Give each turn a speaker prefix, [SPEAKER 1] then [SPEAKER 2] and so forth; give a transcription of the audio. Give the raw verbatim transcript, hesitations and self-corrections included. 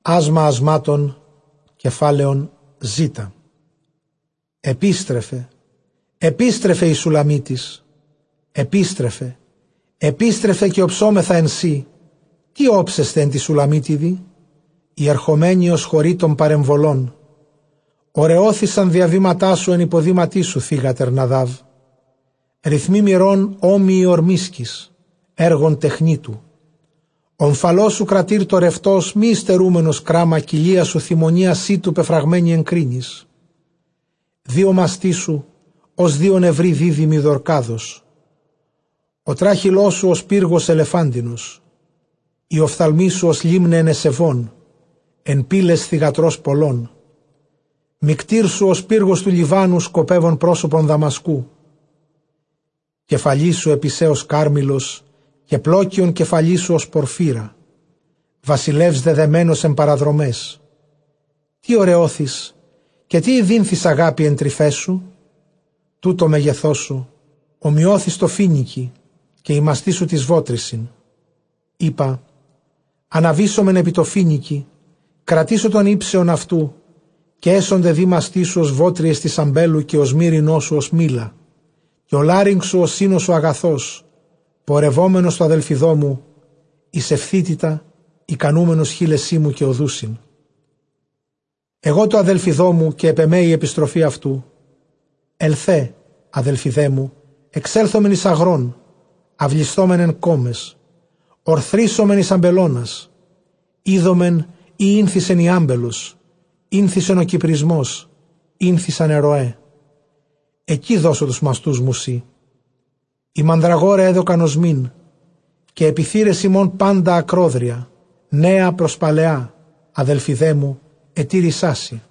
[SPEAKER 1] Άσμα ασμάτων, κεφάλαιον Ζ. Επίστρεφε, επίστρεφε η Σουλαμίτης, επίστρεφε, επίστρεφε και οψόμεθα εν σύ. Τι όψεστε εν τη Σουλαμίτιδη? Οι ερχομένοι ως χωρί των παρεμβολών. Ωρεώθησαν διαβήματά σου εν υποδήματί σου, θύγατερ Ναδάβ. Ρυθμοί μοιρών όμοιοι ορμίσκης, έργων τεχνίτου. Ομφαλός σου κρατήρ το ρευτός, μη υστερούμενος κράμα, κοιλία σου θυμονία σύτου πεφραγμένη εν κρίνης. Δύο μαστί σου, ως δύο νευροί δίδυμοι δορκάδος. Ο τράχυλός σου ως πύργος ελεφάντινος. Οι οφθαλμοί σου ως λίμνε εν εσεβών, εν πύλες θυγατρός πολλών. Μικτήρ σου ως πύργος του Λιβάνου σκοπεύων πρόσωπον Δαμασκού. Κεφαλή σου επισέως κάρμιλος και πλόκιον κεφαλή σου ως πορφύρα. Βασιλεύς δεδεμένος εν παραδρομές. Τι ωραιώθης και τι ειδύνθης αγάπη εν τρυφές σου. Τούτο μεγεθός σου ομοιώθης το φίνικι και η μαστή σου της βότρησιν. Είπα, αναβήσομεν επί το φίνικι, κρατήσω τον ύψεον αυτού και έσονται δι μαστή σου ως βότριες της αμπέλου και ως μύρινό σου ως μήλα και ο λάριγξ σου ως σύνος σου αγαθός, πορευόμενος στο αδελφιδό μου, εις ευθύτητα ικανούμενος χείλεσί μου και οδούσιν. Εγώ το αδελφιδό μου και επεμέ η επιστροφή αυτού. Ελθέ, αδελφιδέ μου, εξέλθομεν εις αγρών, αυλιστόμεν εν κόμες, ορθρίσομεν εις αμπελώνας, είδομεν ή ήνθισεν η άμπελος, ήνθισεν ο κυπρισμός, ήνθισαν ερωέ. Εκεί δώσω τους μαστούς μου σύ. Η μανδραγόρα έδωκαν ως μην, και επιθύρες ημών πάντα ακρόδρια, νέα προς παλαιά, αδελφιδέ μου, ετήρησάσι.